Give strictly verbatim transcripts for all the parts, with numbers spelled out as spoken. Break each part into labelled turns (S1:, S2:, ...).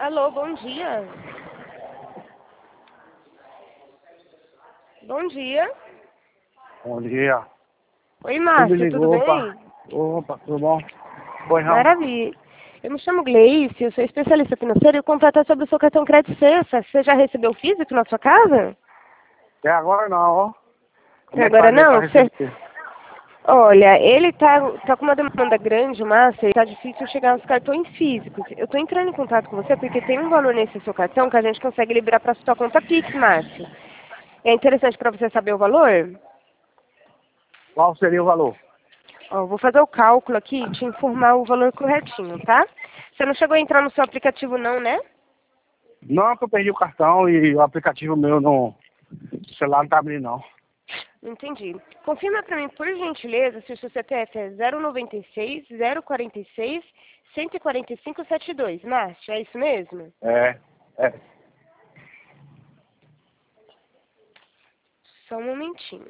S1: Alô, bom dia. Bom dia.
S2: Bom dia.
S1: Oi,
S2: Tu me
S1: Márcio, tudo
S2: ligou,
S1: bem?
S2: opa. Opa, tudo bom? Pois não.
S1: Maravilha. Eu me chamo Gleice, eu sou especialista financeira e o contato é sobre o seu cartão crédito sexta. Você já recebeu físico na sua casa?
S2: Até agora não, ó. Como
S1: Até
S2: é que
S1: agora
S2: fazer pra
S1: não? Você...
S2: receber?
S1: Olha, ele tá, tá com uma demanda grande, Márcio, e tá difícil chegar aos cartões físicos. Eu tô entrando em contato com você porque tem um valor nesse seu cartão que a gente consegue liberar para sua conta Pix, Márcio. É interessante para você saber o valor?
S2: Qual seria o valor?
S1: Ó, vou fazer o cálculo aqui e te informar o valor corretinho, tá? Você não chegou a entrar no seu aplicativo não, né?
S2: Não, que eu perdi o cartão e o aplicativo meu no celular não tá abrindo, não.
S1: Entendi. Confirma pra mim, por gentileza, se o seu C P F é zero nove seis, zero quatro seis, um quatro cinco sete dois. Márcio, é isso mesmo?
S2: É, é.
S1: Só um momentinho.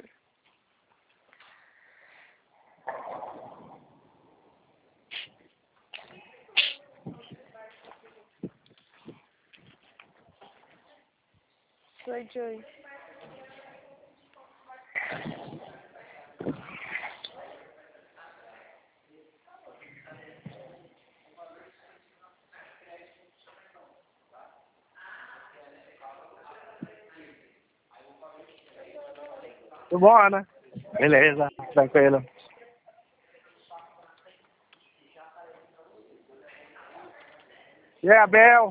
S1: Oi, Joy.
S2: Tudo bom, Ana? Beleza, tranquilo. E aí, Abel?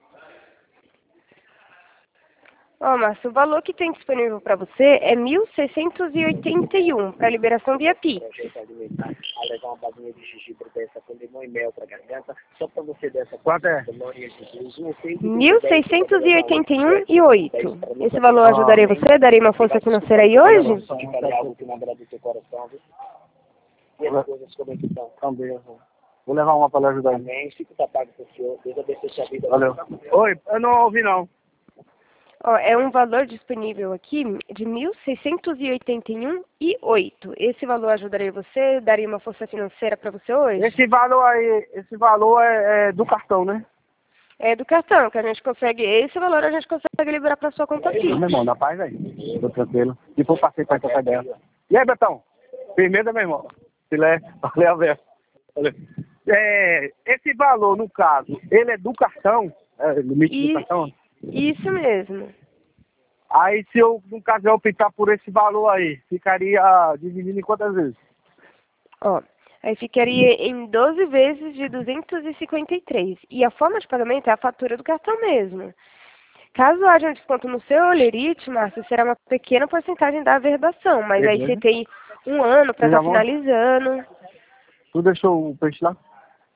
S1: Ó, Márcio, o valor que tem disponível para você é mil seiscentos e oitenta e um para liberação via Pix.
S3: A levar uma bagunha de gengibre dessa com limão e mel pra garganta, só pra você dessa
S2: Quanto é?
S1: mil seiscentos e oitenta e um e oito. Esse valor ajudaria você? Daria uma força financeira aí hoje?
S3: algo que não agrada o teu coração, viu? E as coisas como é que estão?
S2: Então, beleza. Vou levar uma pra lhe ajudar aí.
S3: Amém. Fico tapado com o Senhor. Deus abençoe sua vida.
S2: Valeu. Oi, eu não ouvi, não.
S1: Ó, é um valor disponível aqui de mil seiscentos e oitenta e um e oito. Esse valor ajudaria você? Daria uma força financeira para você hoje?
S2: Esse valor aí, esse valor é, é do cartão, né?
S1: É do cartão, que a gente consegue, esse valor a gente consegue liberar para sua conta aqui.
S2: Meu irmão, na paz aí. Tô tranquilo. Depois passei pra trocar ideia. E aí, Betão? Firmeza, meu irmão? Filé. Valeu, Abel. Valeu. É, esse valor, no caso, ele é do cartão? É, limite
S1: E-
S2: do cartão?
S1: Isso mesmo.
S2: Aí, se eu, no caso, eu optar por esse valor aí, ficaria dividido em quantas vezes?
S1: Ó, aí ficaria em doze vezes de duzentos e cinquenta e três. E a forma de pagamento é a fatura do cartão mesmo. Caso haja um desconto no seu olerite, Márcio, será uma pequena porcentagem da verbação, mas aí você
S2: Beleza.
S1: tem um ano para
S2: Vocês já
S1: estar
S2: vão?
S1: finalizando.
S2: Tu deixou o peixe lá?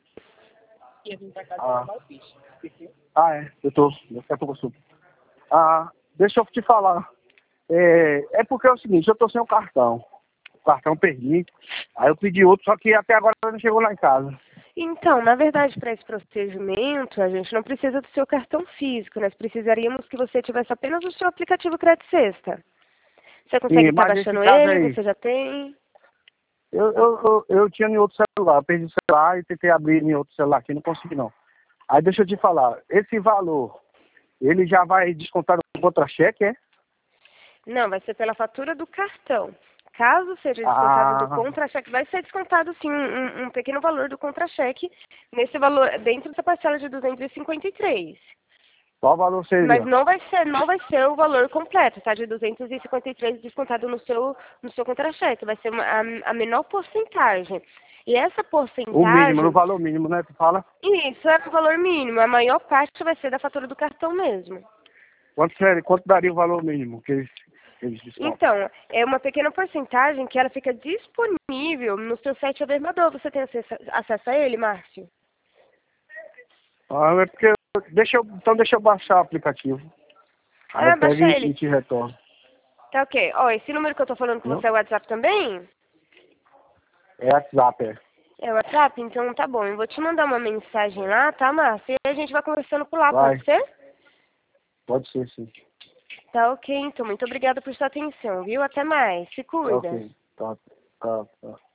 S2: Ah, ah é. Eu tô. Daqui a pouco eu subo. Ah, deixa eu te falar. É, é porque é o seguinte, eu tô sem o cartão. O cartão perdi. Aí eu pedi outro, só que até agora não chegou lá em casa.
S1: Então, na verdade, para esse procedimento, a gente não precisa do seu cartão físico. Nós precisaríamos que você tivesse apenas o seu aplicativo Crédito Sexta. Você consegue
S2: E,
S1: estar
S2: mas esse
S1: baixando
S2: caso
S1: ele?
S2: aí,
S1: Você já tem?
S2: eu, eu, eu, eu tinha em outro celular. Eu perdi o celular e tentei abrir em outro celular aqui, não consegui não. Aí deixa eu te falar, esse valor, ele já vai descontar no contra-cheque, é?
S1: Não, vai ser pela fatura do cartão. Caso seja descontado do
S2: Ah,
S1: contra-cheque, vai ser descontado sim um, um pequeno valor do contra-cheque nesse valor dentro dessa parcela de duzentos e cinquenta e três.
S2: qual valor
S1: Mas
S2: seria?
S1: não vai ser, não vai ser o valor completo, tá? De duzentos e cinquenta e três descontado no seu, no seu contra-cheque. Vai ser uma, a, a menor porcentagem. E essa
S2: O mínimo, no
S1: porcentagem,
S2: valor mínimo, né? Tu fala?
S1: isso é o valor mínimo. A maior parte vai ser da fatura do cartão mesmo.
S2: Quanto, seria, quanto daria o valor mínimo que eles, que eles descontam?
S1: Então, é uma pequena porcentagem que ela fica disponível no seu site Avermador. Você tem acesso, acesso a ele, Márcio?
S2: Ah, é porque... Deixa eu, então deixa eu baixar o aplicativo. Aí
S1: Ah,
S2: eu pego
S1: baixa
S2: e,
S1: ele.
S2: e te retorno.
S1: Tá ok. Ó, esse número que eu tô falando com
S2: Viu?
S1: você é o WhatsApp também?
S2: É WhatsApp, é.
S1: É o WhatsApp? Então tá bom. Eu vou te mandar uma mensagem lá, tá, Márcio? E a gente vai conversando por lá,
S2: Vai.
S1: pode ser?
S2: Pode ser, sim.
S1: Tá ok, então. Muito obrigada por sua atenção, viu? Até mais. Se
S2: Tá
S1: cuida.
S2: ok. Tá, tá, tá.